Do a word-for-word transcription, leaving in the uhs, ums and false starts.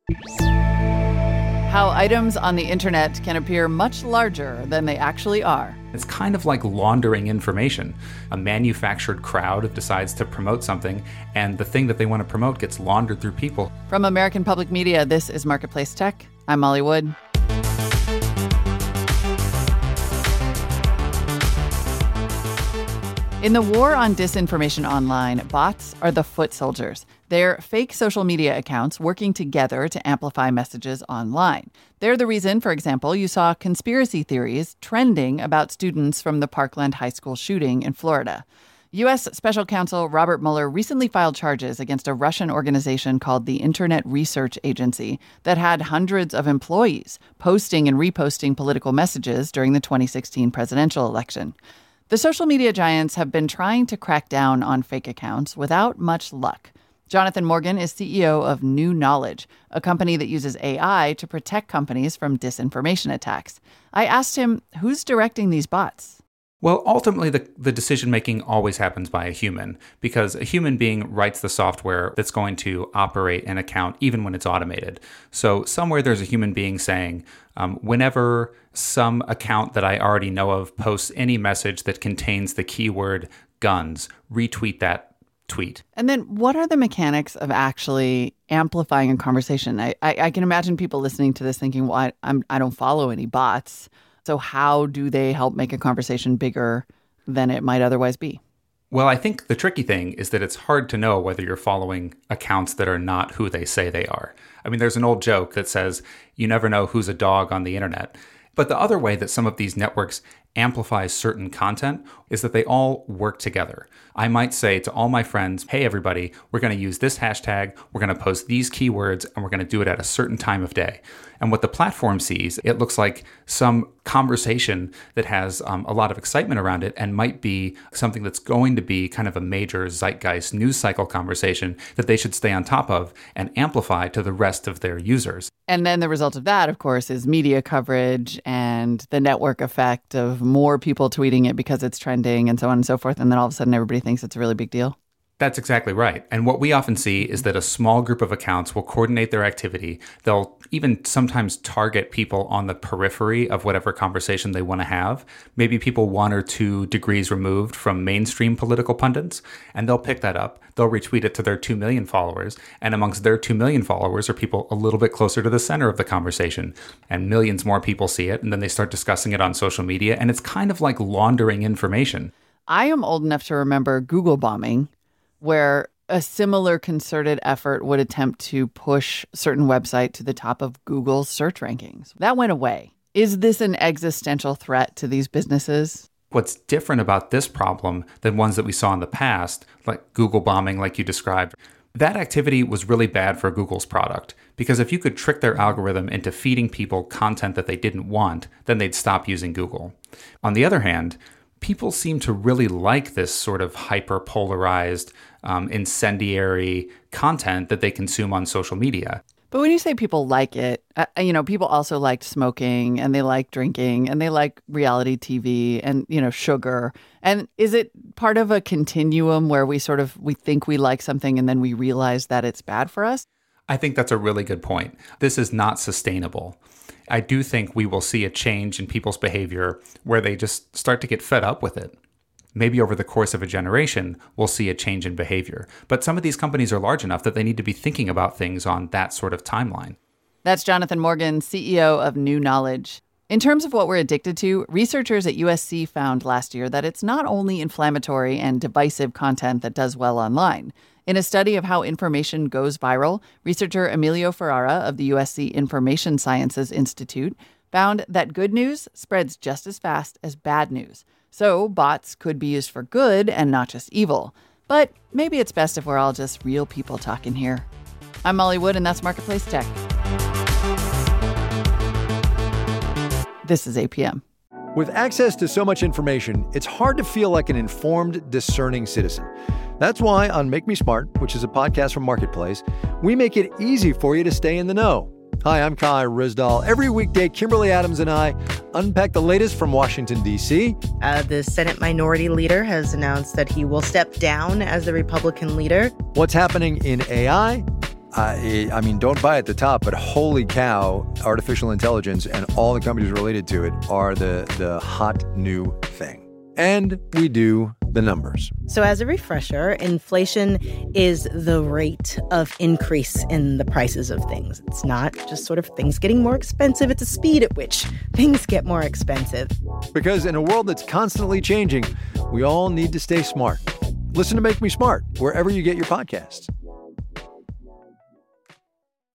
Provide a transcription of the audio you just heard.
How items on the internet can appear much larger than they actually are. It's kind of like laundering information. A manufactured crowd decides to promote something, and the thing that they want to promote gets laundered through people. From American Public Media, this is Marketplace Tech. I'm Molly Wood. In the war on disinformation online, bots are the foot soldiers. They're fake social media accounts working together to amplify messages online. They're the reason, for example, you saw conspiracy theories trending about students from the Parkland High School shooting in Florida. U S Special Counsel Robert Mueller recently filed charges against a Russian organization called the Internet Research Agency that had hundreds of employees posting and reposting political messages during the twenty sixteen presidential election. The social media giants have been trying to crack down on fake accounts without much luck. Jonathan Morgan is C E O of New Knowledge, a company that uses A I to protect companies from disinformation attacks. I asked him, who's directing these bots? Well, ultimately, the, the decision-making always happens by a human, because a human being writes the software that's going to operate an account even when it's automated. So somewhere there's a human being saying, um, whenever some account that I already know of posts any message that contains the keyword guns, retweet that tweet. And then what are the mechanics of actually amplifying a conversation? I, I, I can imagine people listening to this thinking, well, I, I'm, I don't follow any bots. So how do they help make a conversation bigger than it might otherwise be? Well, I think the tricky thing is that it's hard to know whether you're following accounts that are not who they say they are. I mean, there's an old joke that says, you never know who's a dog on the internet. But the other way that some of these networks amplify certain content is that they all work together. I might say to all my friends, hey, everybody, we're going to use this hashtag, we're going to post these keywords, and we're going to do it at a certain time of day. And what the platform sees, it looks like some conversation that has um, a lot of excitement around it and might be something that's going to be kind of a major zeitgeist news cycle conversation that they should stay on top of and amplify to the rest of their users. And then the result of that, of course, is media coverage and the network effect of more people tweeting it because it's trending and so on and so forth. And then all of a sudden, everybody thinks it's a really big deal. That's exactly right. And what we often see is that a small group of accounts will coordinate their activity. They'll even sometimes target people on the periphery of whatever conversation they want to have, maybe people one or two degrees removed from mainstream political pundits, and they'll pick that up. They'll retweet it to their two million followers. And amongst their two million followers are people a little bit closer to the center of the conversation. And millions more people see it, and then they start discussing it on social media. And it's kind of like laundering information. I am old enough to remember Google bombing, where a similar concerted effort would attempt to push certain website to the top of Google's search rankings. That went away. Is this an existential threat to these businesses? What's different about this problem than ones that we saw in the past, like Google bombing, like you described, that activity was really bad for Google's product. Because if you could trick their algorithm into feeding people content that they didn't want, then they'd stop using Google. On the other hand, people seem to really like this sort of hyper-polarized, um, incendiary content that they consume on social media. But when you say people like it, uh, you know, people also liked smoking and they like drinking and they like reality T V and, you know, sugar. And is it part of a continuum where we sort of, we think we like something and then we realize that it's bad for us? I think that's a really good point. This is not sustainable. I do think we will see a change in people's behavior where they just start to get fed up with it. Maybe over the course of a generation, we'll see a change in behavior. But some of these companies are large enough that they need to be thinking about things on that sort of timeline. That's Jonathan Morgan, C E O of New Knowledge. In terms of what we're addicted to, researchers at U S C found last year that it's not only inflammatory and divisive content that does well online. In a study of how information goes viral, researcher Emilio Ferrara of the U S C Information Sciences Institute found that good news spreads just as fast as bad news. So bots could be used for good and not just evil. But maybe it's best if we're all just real people talking here. I'm Molly Wood, and that's Marketplace Tech. This is A P M. With access to so much information, it's hard to feel like an informed, discerning citizen. That's why on Make Me Smart, which is a podcast from Marketplace, we make it easy for you to stay in the know. Hi, I'm Kai Rizdal. Every weekday, Kimberly Adams and I unpack the latest from Washington, D C. Uh, the Senate Minority Leader has announced that he will step down as the Republican leader. What's happening in A I, I, I mean, don't buy at the top, but holy cow, artificial intelligence and all the companies related to it are the, the hot new thing. And we do the numbers. So as a refresher, inflation is the rate of increase in the prices of things. It's not just sort of things getting more expensive. It's a speed at which things get more expensive. Because in a world that's constantly changing, we all need to stay smart. Listen to Make Me Smart wherever you get your podcasts.